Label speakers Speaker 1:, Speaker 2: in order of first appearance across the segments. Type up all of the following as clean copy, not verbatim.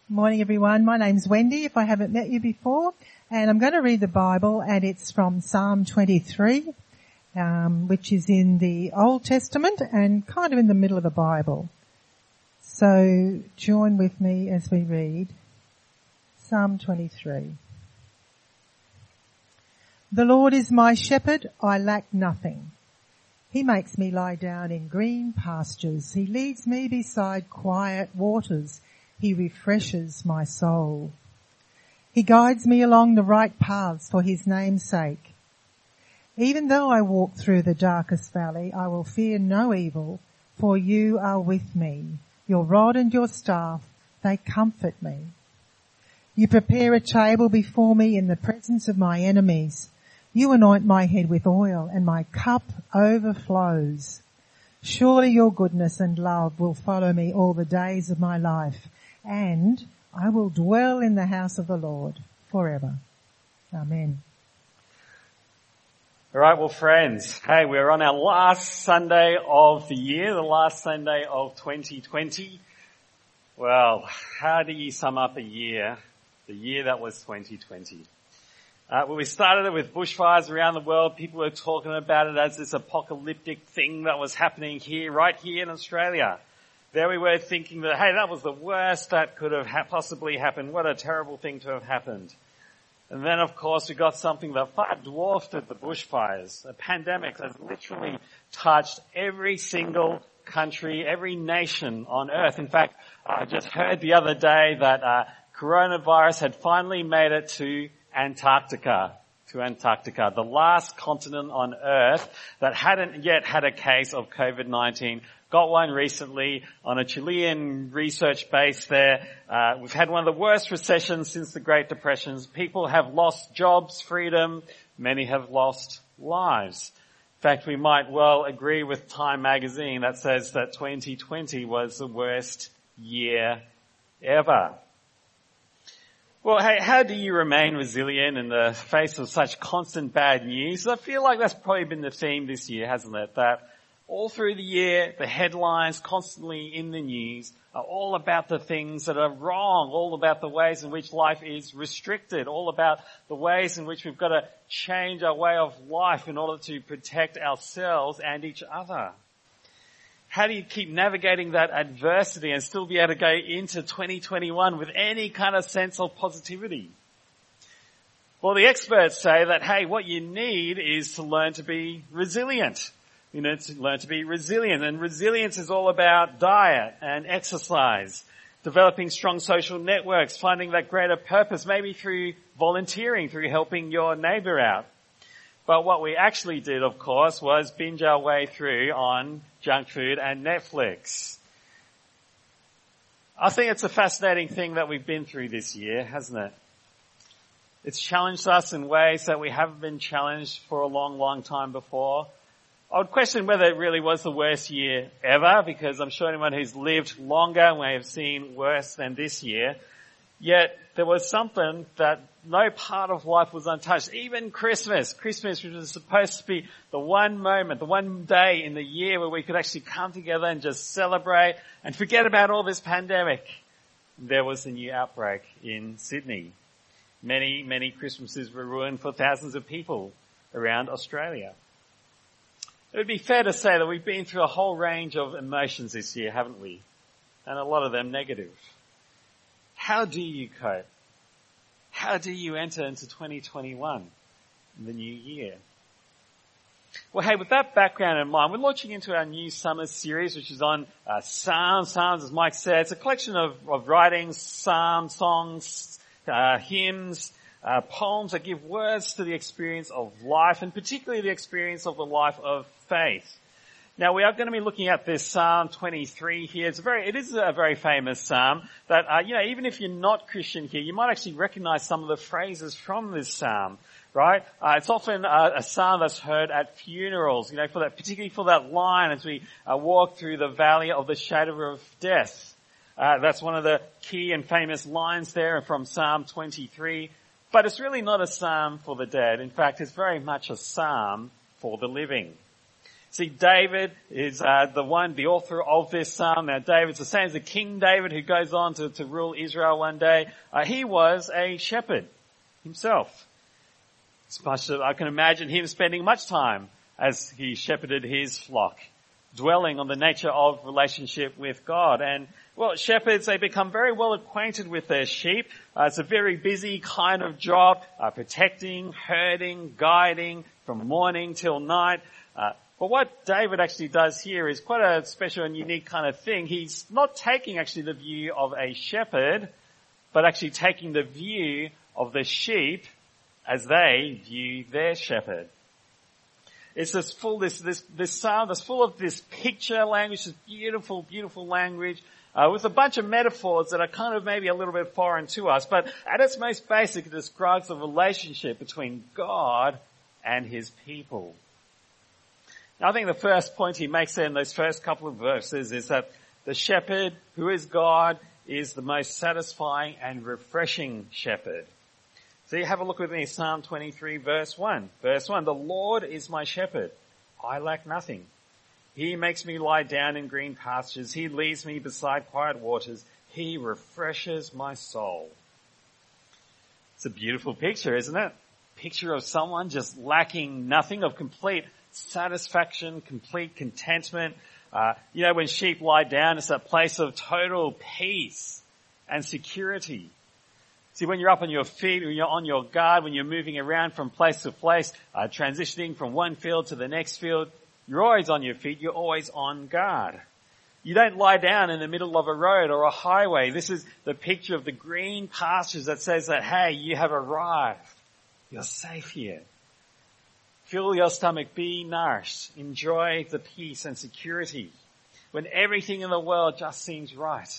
Speaker 1: Morning everyone, my name's Wendy if I haven't met you before, and I'm going to read the Bible, and it's from Psalm 23, which is in the Old Testament and kind of in the middle of the Bible. So join with me as we read Psalm 23. The Lord is my shepherd, I lack nothing. He makes me lie down in green pastures. He leads me beside quiet waters. He refreshes my soul. He guides me along the right paths for his name's sake. Even though I walk through the darkest valley, I will fear no evil, for you are with me. Your rod and your staff, they comfort me. You prepare a table before me in the presence of my enemies. You anoint my head with oil, and my cup overflows. Surely your goodness and love will follow me all the days of my life, and I will dwell in the house of the Lord forever. Amen.
Speaker 2: All right, well, friends, hey, we're on our last Sunday of the year, the last Sunday of 2020. Well, how do you sum up a year, the year that was 2020? Well, we started it with bushfires around the world. People were talking about it as this apocalyptic thing that was happening here, right here in Australia. There we were thinking that, hey, that was the worst that could have possibly happened. What a terrible thing to have happened. And then, of course, we got something that far dwarfed the bushfires. A pandemic that's literally touched every single country, every nation on Earth. In fact, I just heard the other day that coronavirus had finally made it to Antarctica, the last continent on Earth that hadn't yet had a case of COVID-19. Got one recently on a Chilean research base there. We've had one of the worst recessions since the Great Depressions. People have lost jobs, freedom. Many have lost lives. In fact, we might well agree with Time magazine that says that 2020 was the worst year ever. Well, hey, how do you remain resilient in the face of such constant bad news? I feel like that's probably been the theme this year, hasn't it? That all through the year, the headlines constantly in the news are all about the things that are wrong, all about the ways in which life is restricted, all about the ways in which we've got to change our way of life in order to protect ourselves and each other. How do you keep navigating that adversity and still be able to go into 2021 with any kind of sense of positivity? Well, the experts say that, hey, what you need is to learn to be resilient. You know, to learn to be resilient. And resilience is all about diet and exercise, developing strong social networks, finding that greater purpose, maybe through volunteering, through helping your neighbor out. But what we actually did, of course, was binge our way through on junk food and Netflix. I think it's a fascinating thing that we've been through this year, hasn't it? It's challenged us in ways that we haven't been challenged for a long, long time before. I would question whether it really was the worst year ever, because I'm sure anyone who's lived longer may have seen worse than this year. Yet there was something that no part of life was untouched. Even Christmas, which was supposed to be the one moment, the one day in the year where we could actually come together and just celebrate and forget about all this pandemic. There was a new outbreak in Sydney. Many, many Christmases were ruined for thousands of people around Australia. It would be fair to say that we've been through a whole range of emotions this year, haven't we? And a lot of them negative. How do you cope? How do you enter into 2021, the new year? Well, hey, with that background in mind, we're launching into our new summer series, which is on Psalms. Psalms, as Mike said, it's a collection of writings, psalms, songs, hymns, poems that give words to the experience of life, and particularly the experience of the life of faith. Now, we are going to be looking at this Psalm 23 here. It is a very famous psalm that, even if you're not Christian here, you might actually recognize some of the phrases from this psalm, right? It's often a psalm that's heard at funerals, particularly for that line as we walk through the valley of the shadow of death. That's one of the key and famous lines there from Psalm 23. But it's really not a psalm for the dead. In fact, it's very much a psalm for the living. See, David is the author of this psalm. Now, David's the same as the King David who goes on to rule Israel one day. He was a shepherd himself. I can imagine him spending much time as he shepherded his flock, dwelling on the nature of relationship with God. And, well, shepherds, they become very well acquainted with their sheep. It's a very busy kind of job, protecting, herding, guiding from morning till night. But what David actually does here is quite a special and unique kind of thing. He's not taking actually the view of a shepherd, but actually taking the view of the sheep as they view their shepherd. It's this psalm that's full of this picture language, this beautiful, beautiful language, with a bunch of metaphors that are kind of maybe a little bit foreign to us. But at its most basic, it describes the relationship between God and his people. Now, I think the first point he makes there in those first couple of verses is that the shepherd, who is God, is the most satisfying and refreshing shepherd. So you have a look with me, Psalm 23, verse 1. Verse 1, the Lord is my shepherd. I lack nothing. He makes me lie down in green pastures. He leads me beside quiet waters. He refreshes my soul. It's a beautiful picture, isn't it? Picture of someone just lacking nothing, of complete satisfaction, complete contentment. When sheep lie down, it's a place of total peace and security. See, when you're up on your feet, when you're on your guard, when you're moving around from place to place, transitioning from one field to the next field, you're always on your feet, you're always on guard. You don't lie down in the middle of a road or a highway. This is the picture of the green pastures that says that, hey, you have arrived. You're safe here. Fill your stomach, be nourished, enjoy the peace and security when everything in the world just seems right.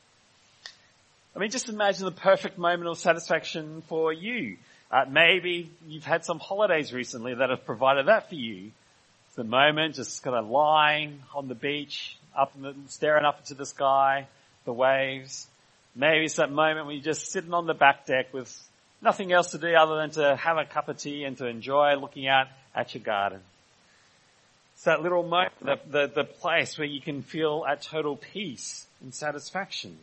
Speaker 2: I mean, just imagine the perfect moment of satisfaction for you. Maybe you've had some holidays recently that have provided that for you. It's the moment just kind of lying on the beach, staring up into the sky, the waves. Maybe it's that moment when you're just sitting on the back deck with nothing else to do other than to have a cup of tea and to enjoy looking out at your garden. It's that little moment, the place where you can feel at total peace and satisfaction.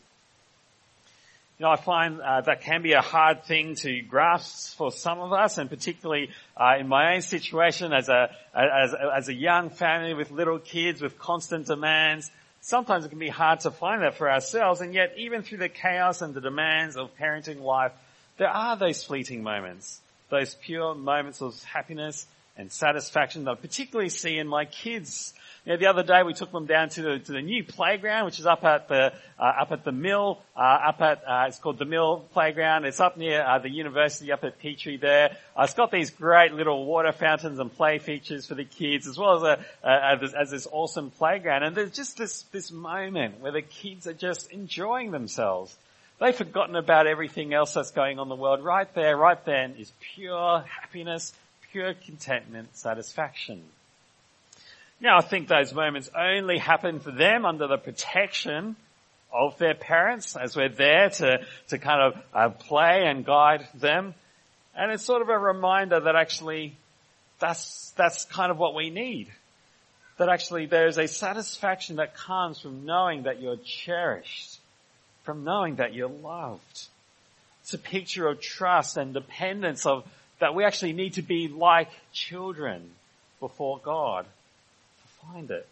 Speaker 2: I find that can be a hard thing to grasp for some of us, and particularly in my own situation as a young family with little kids with constant demands. Sometimes it can be hard to find that for ourselves, and yet even through the chaos and the demands of parenting life, there are those fleeting moments, those pure moments of happiness and satisfaction that I particularly see in my kids. The other day we took them down to the new playground, which is up at the mill, it's called the Mill Playground. It's up near the university up at Petrie there. It's got these great little water fountains and play features for the kids, as well as this awesome playground. And there's just this moment where the kids are just enjoying themselves. They've forgotten about everything else that's going on in the world. Right there, right then is pure happiness, pure contentment, satisfaction. Now, I think those moments only happen for them under the protection of their parents, as we're there to kind of play and guide them. And it's sort of a reminder that actually that's kind of what we need. That actually there is a satisfaction that comes from knowing that you're cherished, from knowing that you're loved. It's a picture of trust and dependence of that we actually need to be like children before God to find it.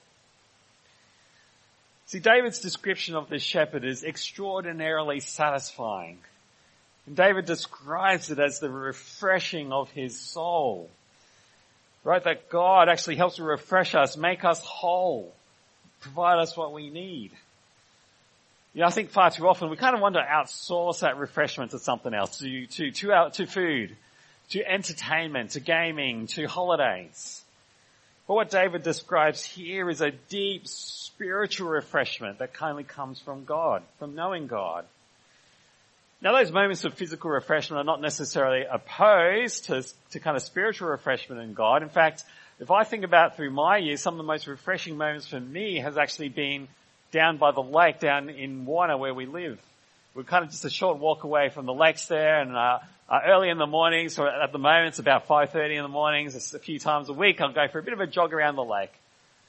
Speaker 2: See, David's description of this shepherd is extraordinarily satisfying. And David describes it as the refreshing of his soul. Right? That God actually helps to refresh us, make us whole, provide us what we need. I think far too often we kind of want to outsource that refreshment to something else, to food, to entertainment, to gaming, to holidays. But what David describes here is a deep spiritual refreshment that kindly comes from God, from knowing God. Now, those moments of physical refreshment are not necessarily opposed to kind of spiritual refreshment in God. In fact, if I think about through my years, some of the most refreshing moments for me has actually been down by the lake, down in Warner where we live. We're kind of just a short walk away from the lakes there, and early in the mornings, or at the moment it's about 5:30 in the mornings, a few times a week, I'll go for a bit of a jog around the lake.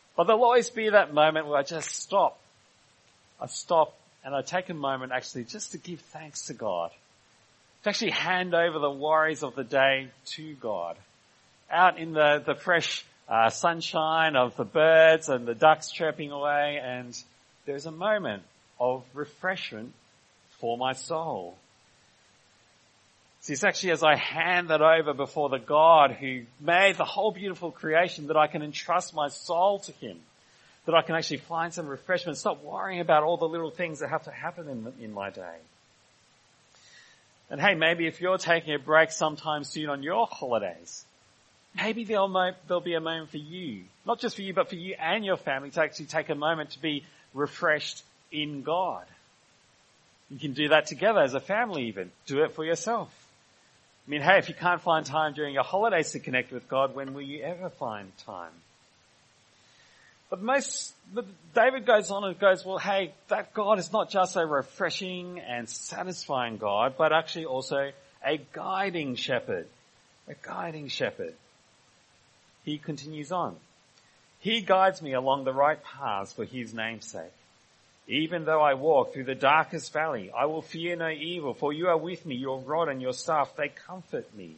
Speaker 2: But there'll always be that moment where I just stop. I stop and I take a moment actually just to give thanks to God. To actually hand over the worries of the day to God. Out in the fresh sunshine of the birds and the ducks chirping away, and there's a moment of refreshment for my soul. See, it's actually as I hand that over before the God who made the whole beautiful creation that I can entrust my soul to Him, that I can actually find some refreshment, stop worrying about all the little things that have to happen in my day. And hey, maybe if you're taking a break sometime soon on your holidays, maybe there'll be a moment for you, not just for you, but for you and your family to actually take a moment to be refreshed in God. You can do that together as a family even. Do it for yourself. I mean, hey, if you can't find time during your holidays to connect with God, when will you ever find time? But David goes on and goes, well, hey, that God is not just a refreshing and satisfying God, but actually also a guiding shepherd. A guiding shepherd. He continues on. He guides me along the right paths for His name's sake. Even though I walk through the darkest valley, I will fear no evil, for You are with me, Your rod and Your staff, they comfort me.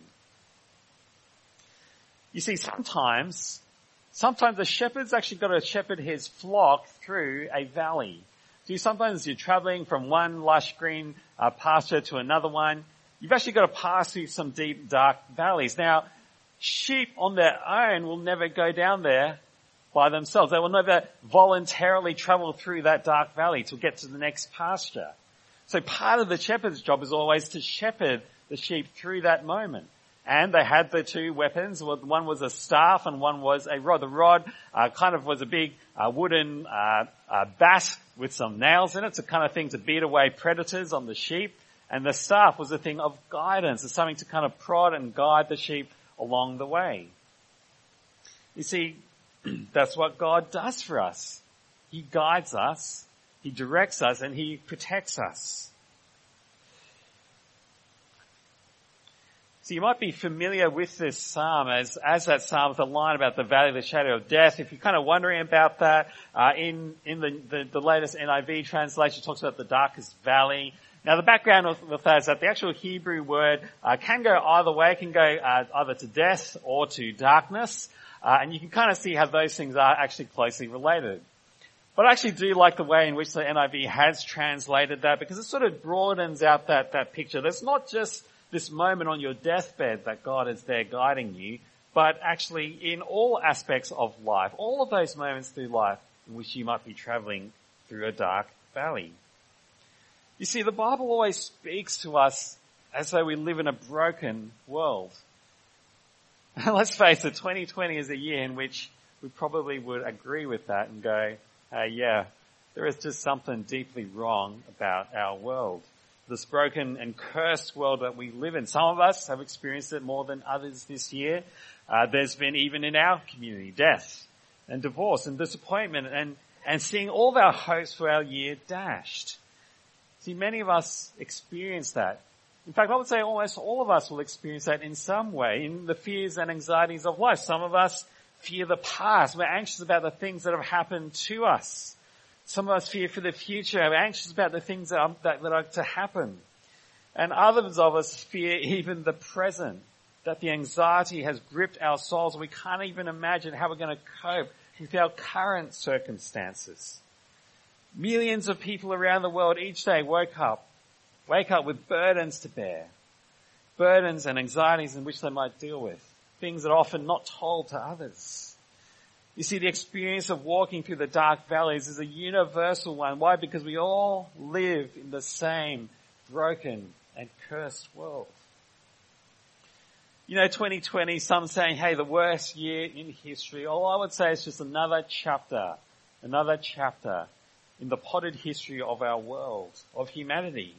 Speaker 2: You see, sometimes the shepherd's actually got to shepherd his flock through a valley. See, sometimes you're traveling from one lush green pasture to another one. You've actually got to pass through some deep, dark valleys. Now, sheep on their own will never go down there by themselves. They will never voluntarily travel through that dark valley to get to the next pasture. So part of the shepherd's job is always to shepherd the sheep through that moment. And they had the two weapons. One was a staff and one was a rod. The rod kind of was a big wooden bat with some nails in it. It's the kind of thing to beat away predators on the sheep. And the staff was a thing of guidance. It's something to kind of prod and guide the sheep along the way. You see, that's what God does for us. He guides us, He directs us, and He protects us. So you might be familiar with this psalm as that psalm with the line about the valley of the shadow of death. If you're kind of wondering about that, in the latest NIV translation, it talks about the darkest valley. Now the background with that is that the actual Hebrew word can go either way. It can go either to death or to darkness. And you can kind of see how those things are actually closely related. But I actually do like the way in which the NIV has translated that, because it sort of broadens out that picture. There's not just this moment on your deathbed that God is there guiding you, but actually in all aspects of life, all of those moments through life in which you might be traveling through a dark valley. You see, the Bible always speaks to us as though we live in a broken world. Let's face it, 2020 is a year in which we probably would agree with that and go, yeah, there is just something deeply wrong about our world. This broken and cursed world that we live in. Some of us have experienced it more than others this year. There's been, even in our community, death and divorce and disappointment and seeing all of our hopes for our year dashed. See, many of us experience that. In fact, I would say almost all of us will experience that in some way, in the fears and anxieties of life. Some of us fear the past. We're anxious about the things that have happened to us. Some of us fear for the future. We're anxious about the things that are to happen. And others of us fear even the present, that the anxiety has gripped our souls and we can't even imagine how we're going to cope with our current circumstances. Millions of people around the world each day wake up with burdens to bear, burdens and anxieties in which they might deal with, things that are often not told to others. You see, the experience of walking through the dark valleys is a universal one. Why? Because we all live in the same broken and cursed world. You know, 2020, some saying, hey, the worst year in history. All I would say is just another chapter in the potted history of our world, of humanity.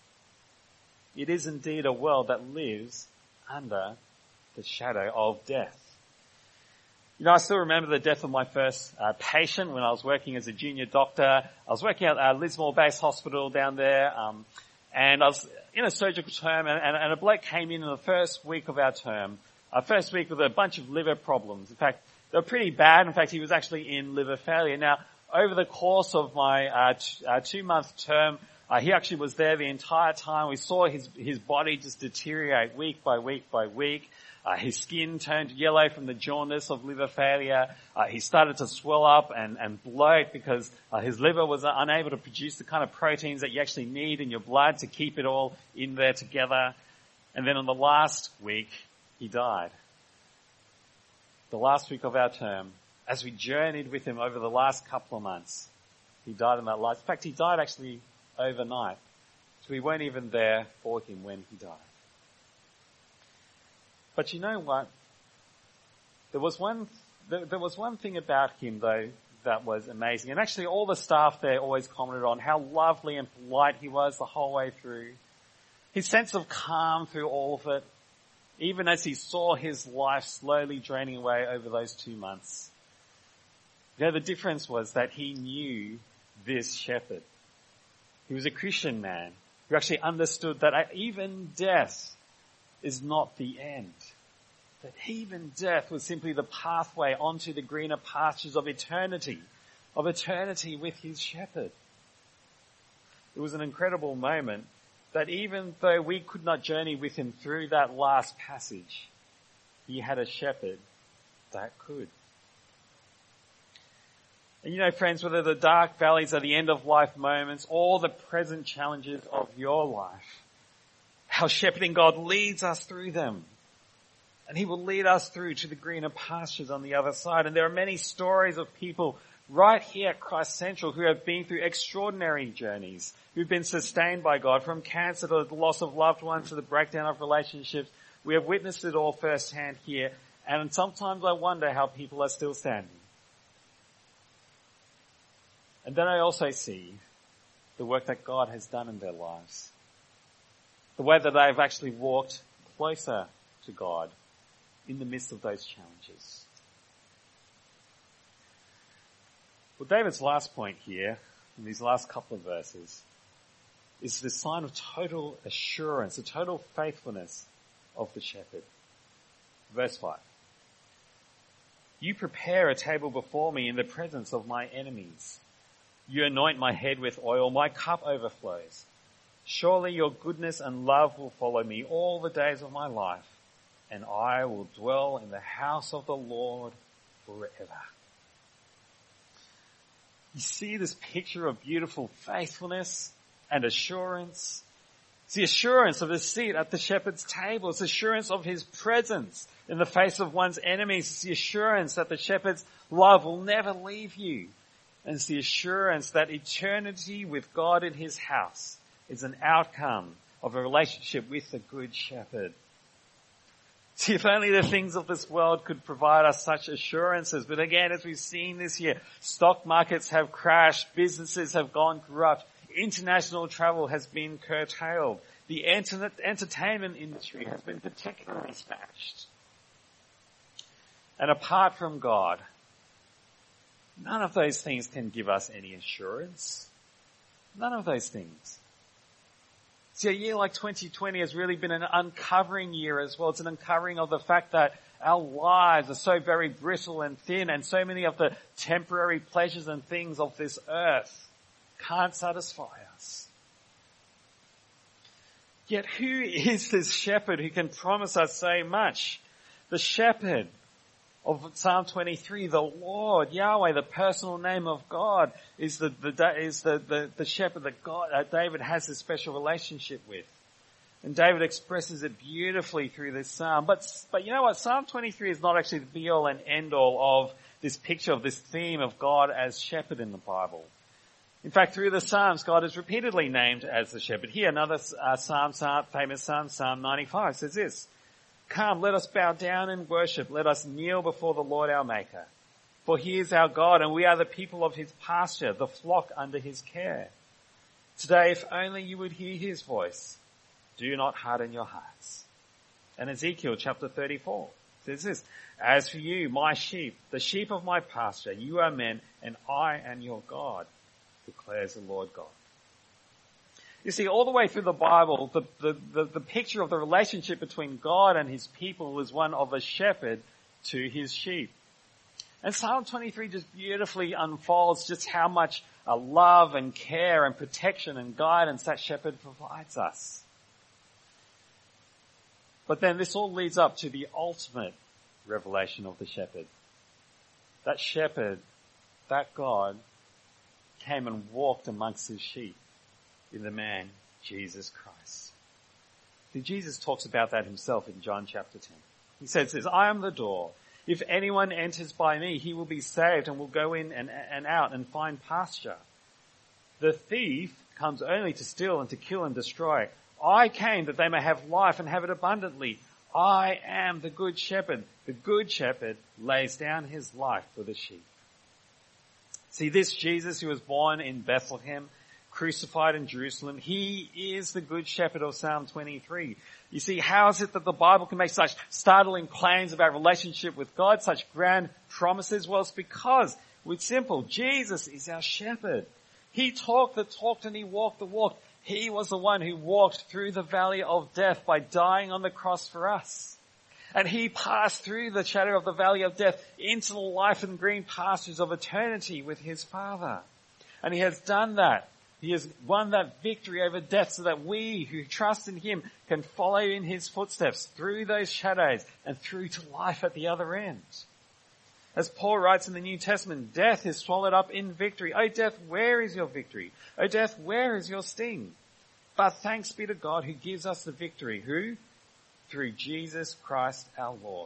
Speaker 2: It is indeed a world that lives under the shadow of death. You know, I still remember the death of my first patient when I was working as a junior doctor. I was working at Lismore Base Hospital down there, and I was in a surgical term, and a bloke came in the first week of our term, first week with a bunch of liver problems. In fact, They were pretty bad. In fact, he was actually in liver failure. Now, over the course of my 2-month term, he actually was there the entire time. We saw his body just deteriorate week by week by week. His skin turned yellow from the jaundice of liver failure. He started to swell up and bloat because his liver was unable to produce the kind of proteins that you actually need in your blood to keep it all in there together. And then on the last week, he died. The last week of our term, as we journeyed with him over the last couple of months, he died in that life. In fact, he died actually overnight. So we weren't even there for him when he died. But you know what? There was one thing about him though that was amazing. And actually all the staff there always commented on how lovely and polite he was the whole way through. His sense of calm through all of it, even as he saw his life slowly draining away over those 2 months. You know, the difference was that he knew this shepherd. He was a Christian man who actually understood that even death is not the end. That even death was simply the pathway onto the greener pastures of eternity with his shepherd. It was an incredible moment that even though we could not journey with him through that last passage, he had a shepherd that could. And you know, friends, whether the dark valleys are the end of life moments or the present challenges of your life, our shepherding God leads us through them. And he will lead us through to the greener pastures on the other side. And there are many stories of people right here at Christ Central who have been through extraordinary journeys, who've been sustained by God, from cancer to the loss of loved ones to the breakdown of relationships. We have witnessed it all firsthand here. And sometimes I wonder how people are still standing. And then I also see the work that God has done in their lives. The way that they've actually walked closer to God in the midst of those challenges. Well, David's last point here, in these last couple of verses, is the sign of total assurance, the total faithfulness of the shepherd. Verse 5. You prepare a table before me in the presence of my enemies. You anoint my head with oil, my cup overflows. Surely your goodness and love will follow me all the days of my life, and I will dwell in the house of the Lord forever. You see this picture of beautiful faithfulness and assurance. It's the assurance of the seat at the shepherd's table. It's the assurance of his presence in the face of one's enemies. It's the assurance that the shepherd's love will never leave you. And it's the assurance that eternity with God in his house is an outcome of a relationship with the good shepherd. See, if only the things of this world could provide us such assurances. But again, as we've seen this year, stock markets have crashed, businesses have gone corrupt, international travel has been curtailed, the entertainment industry has been particularly smashed. And apart from God, none of those things can give us any assurance. None of those things. See, a year like 2020 has really been an uncovering year as well. It's an uncovering of the fact that our lives are so very brittle and thin, and so many of the temporary pleasures and things of this earth can't satisfy us. Yet who is this shepherd who can promise us so much? The shepherd of Psalm 23, the Lord, Yahweh, the personal name of God, is the shepherd that David has this special relationship with. And David expresses it beautifully through this psalm. But you know what? Psalm 23 is not actually the be all and end all of this picture of this theme of God as shepherd in the Bible. In fact, through the Psalms, God is repeatedly named as the shepherd. Here, another famous psalm, Psalm 95, says this: Come, let us bow down and worship. Let us kneel before the Lord our Maker. For he is our God, and we are the people of his pasture, the flock under his care. Today, if only you would hear his voice, do not harden your hearts. And Ezekiel chapter 34 says this: As for you, my sheep, the sheep of my pasture, you are men, and I am your God, declares the Lord God. You see, all the way through the Bible, the picture of the relationship between God and his people is one of a shepherd to his sheep. And Psalm 23 just beautifully unfolds just how much love and care and protection and guidance that shepherd provides us. But then this all leads up to the ultimate revelation of the shepherd. That shepherd, that God, came and walked amongst his sheep in the man, Jesus Christ. See, Jesus talks about that himself in John chapter 10. He says, I am the door. If anyone enters by me, he will be saved and will go in and out and find pasture. The thief comes only to steal and to kill and destroy. I came that they may have life and have it abundantly. I am the good shepherd. The good shepherd lays down his life for the sheep. See, this Jesus who was born in Bethlehem, crucified in Jerusalem, he is the good shepherd of Psalm 23. You see, how is it that the Bible can make such startling claims about relationship with God, such grand promises? Well, it's because, it's simple, Jesus is our shepherd. He talked the talk and he walked the walk. He was the one who walked through the valley of death by dying on the cross for us. And he passed through the shadow of the valley of death into the life and green pastures of eternity with his Father. And he has done that. He has won that victory over death so that we who trust in him can follow in his footsteps through those shadows and through to life at the other end. As Paul writes in the New Testament, death is swallowed up in victory. O death, where is your victory? O death, where is your sting? But thanks be to God who gives us the victory. Who? Through Jesus Christ our Lord.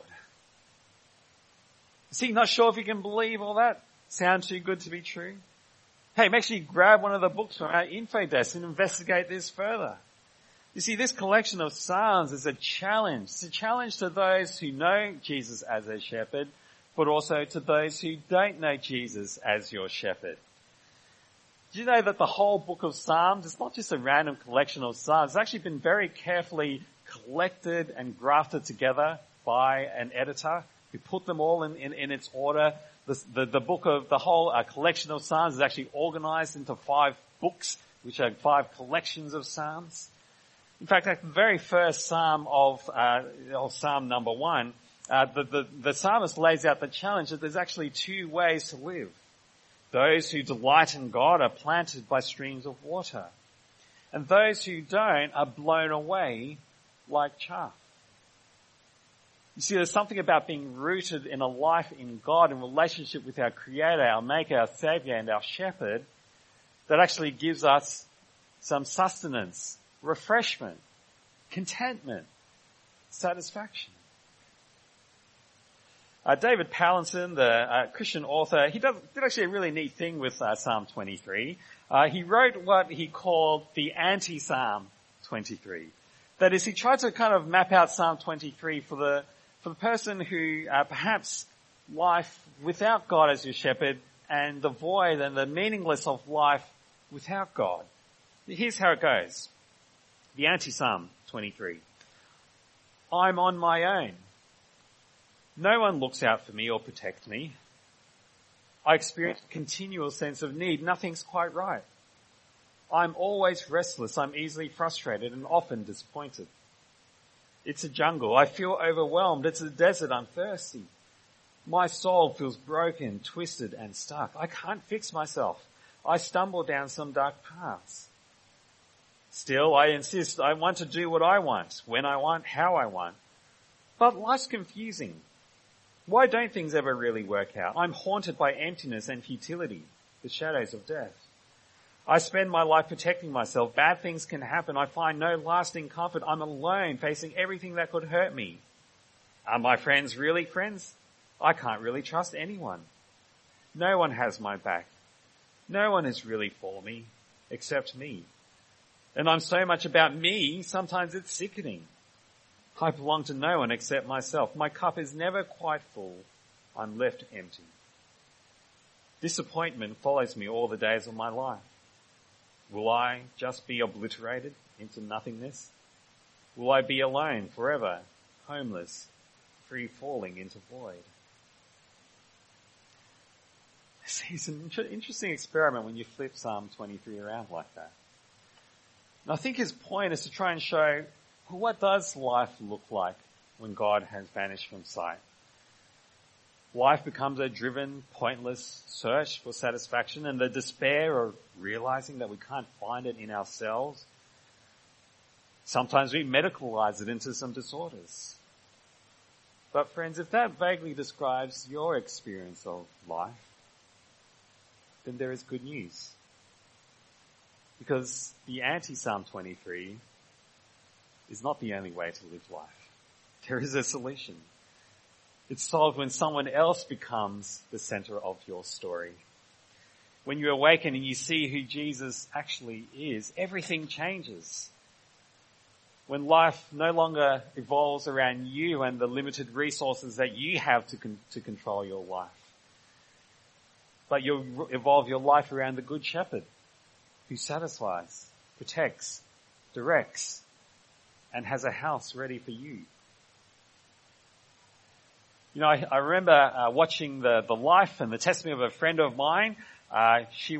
Speaker 2: See, not sure if you can believe all that? Sound too good to be true? Hey, make sure you grab one of the books from our info desk and investigate this further. You see, this collection of Psalms is a challenge. It's a challenge to those who know Jesus as their shepherd, but also to those who don't know Jesus as your shepherd. Do you know that the whole book of Psalms is not just a random collection of Psalms? It's actually been very carefully collected and grafted together by an editor who put them all in its order. The book of the whole collection of Psalms is actually organized into 5 books, which are 5 collections of Psalms. In fact, the very first Psalm of Psalm number 1, the psalmist lays out the challenge that there's actually 2 ways to live. Those who delight in God are planted by streams of water, and those who don't are blown away like chaff. You see, there's something about being rooted in a life in God, in relationship with our Creator, our Maker, our Savior, and our Shepherd, that actually gives us some sustenance, refreshment, contentment, satisfaction. David Pallinson, the Christian author, he did actually a really neat thing with Psalm 23. He wrote what he called the anti-Psalm 23. That is, he tried to kind of map out Psalm 23 for the person who perhaps life without God as your shepherd and the void and the meaningless of life without God. Here's how it goes. The anti-Psalm 23. I'm on my own. No one looks out for me or protects me. I experience a continual sense of need. Nothing's quite right. I'm always restless. I'm easily frustrated and often disappointed. It's a jungle. I feel overwhelmed. It's a desert. I'm thirsty. My soul feels broken, twisted, and stuck. I can't fix myself. I stumble down some dark paths. Still, I insist I want to do what I want, when I want, how I want. But life's confusing. Why don't things ever really work out? I'm haunted by emptiness and futility, the shadows of death. I spend my life protecting myself. Bad things can happen. I find no lasting comfort. I'm alone, facing everything that could hurt me. Are my friends really friends? I can't really trust anyone. No one has my back. No one is really for me, except me. And I'm so much about me, sometimes it's sickening. I belong to no one except myself. My cup is never quite full. I'm left empty. Disappointment follows me all the days of my life. Will I just be obliterated into nothingness? Will I be alone forever, homeless, free falling into void? It's an interesting experiment when you flip Psalm 23 around like that. And I think his point is to try and show, what does life look like when God has vanished from sight? Life becomes a driven, pointless search for satisfaction, and the despair of realizing that we can't find it in ourselves. Sometimes we medicalize it into some disorders. But friends, if that vaguely describes your experience of life, then there is good news. Because the anti-Psalm 23 is not the only way to live life. There is a solution. It's solved when someone else becomes the center of your story. When you awaken and you see who Jesus actually is, everything changes. When life no longer evolves around you and the limited resources that you have to control your life, but you evolve your life around the Good Shepherd who satisfies, protects, directs, and has a house ready for you. You know, I remember watching the life and the testimony of a friend of mine. She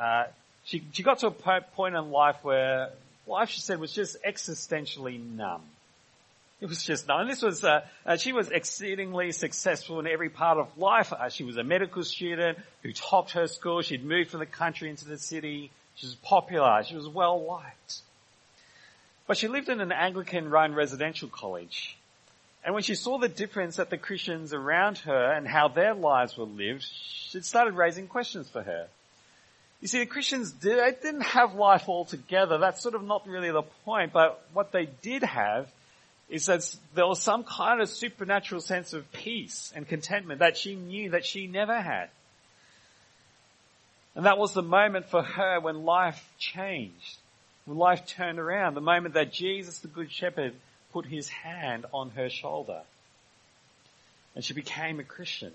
Speaker 2: got to a point in life where life, she said, was just existentially numb. It was just numb. And this was, she was exceedingly successful in every part of life. She was a medical student who topped her school. She'd moved from the country into the city. She was popular. She was well liked. But she lived in an Anglican-run residential college. And when she saw the difference that the Christians around her and how their lives were lived, it started raising questions for her. You see, the Christians didn't have life all together. That's sort of not really the point. But what they did have is that there was some kind of supernatural sense of peace and contentment that she knew that she never had. And that was the moment for her when life changed, when life turned around, the moment that Jesus, the Good Shepherd, put his hand on her shoulder. And she became a Christian.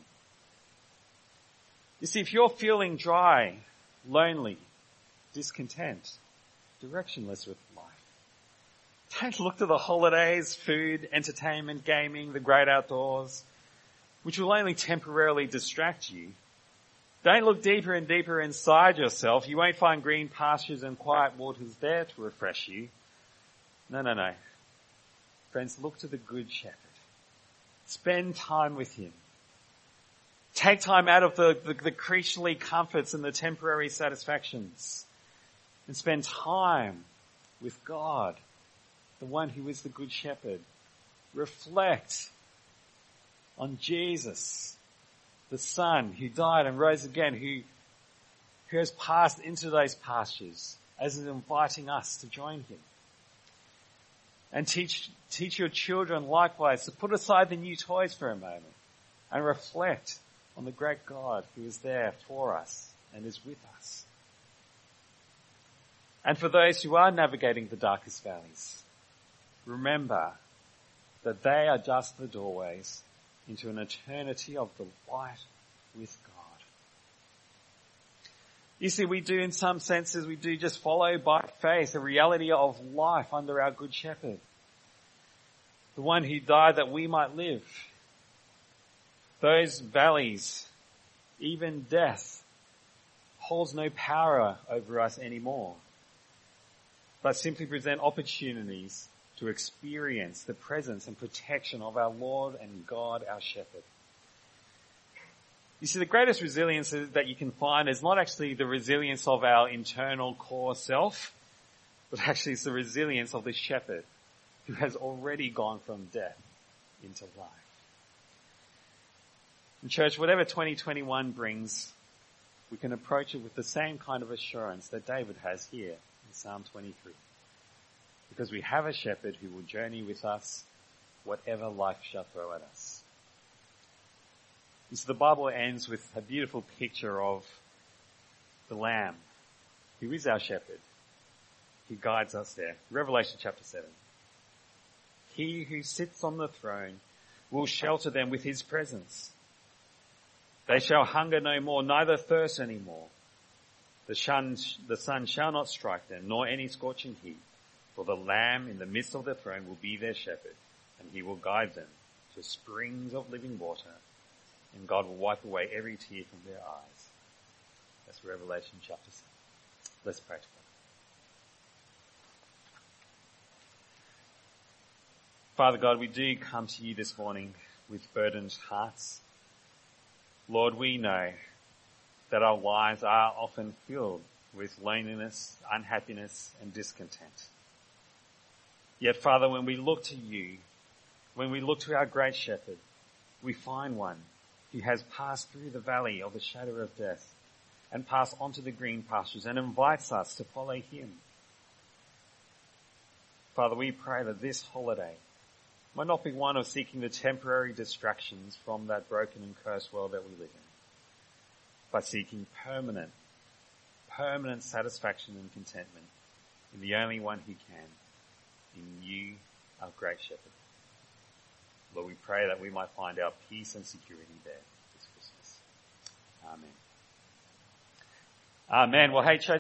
Speaker 2: You see, if you're feeling dry, lonely, discontent, directionless with life, don't look to the holidays, food, entertainment, gaming, the great outdoors, which will only temporarily distract you. Don't look deeper and deeper inside yourself. You won't find green pastures and quiet waters there to refresh you. No. Friends, look to the Good Shepherd. Spend time with him. Take time out of the creaturely comforts and the temporary satisfactions and spend time with God, the one who is the Good Shepherd. Reflect on Jesus, the Son who died and rose again, who has passed into those pastures as is inviting us to join him. And teach your children likewise to put aside the new toys for a moment and reflect on the great God who is there for us and is with us. And for those who are navigating the darkest valleys, remember that they are just the doorways into an eternity of delight with God. You see, we do in some senses, we do just follow by faith the reality of life under our Good Shepherd. The one who died that we might live. Those valleys, even death, holds no power over us anymore, but simply present opportunities to experience the presence and protection of our Lord and God, our Shepherd. You see, the greatest resilience that you can find is not actually the resilience of our internal core self, but actually it's the resilience of the Shepherd who has already gone from death into life. And church, whatever 2021 brings, we can approach it with the same kind of assurance that David has here in Psalm 23. Because we have a shepherd who will journey with us whatever life shall throw at us. And so the Bible ends with a beautiful picture of the Lamb, who is our shepherd, who guides us there. Revelation chapter 7. He who sits on the throne will shelter them with his presence. They shall hunger no more, neither thirst any more. The sun shall not strike them, nor any scorching heat. For the Lamb in the midst of the throne will be their shepherd, and he will guide them to springs of living water, and God will wipe away every tear from their eyes. That's Revelation chapter 7. Let's pray together. Father God, we do come to you this morning with burdened hearts. Lord, we know that our lives are often filled with loneliness, unhappiness, and discontent. Yet, Father, when we look to you, when we look to our great shepherd, we find one who has passed through the valley of the shadow of death and passed onto the green pastures and invites us to follow him. Father, we pray that this holiday might not be one of seeking the temporary distractions from that broken and cursed world that we live in, but seeking permanent satisfaction and contentment in the only one who can, in you, our great shepherd. Lord, we pray that we might find our peace and security there this Christmas. Amen. Amen. Well, hey, church.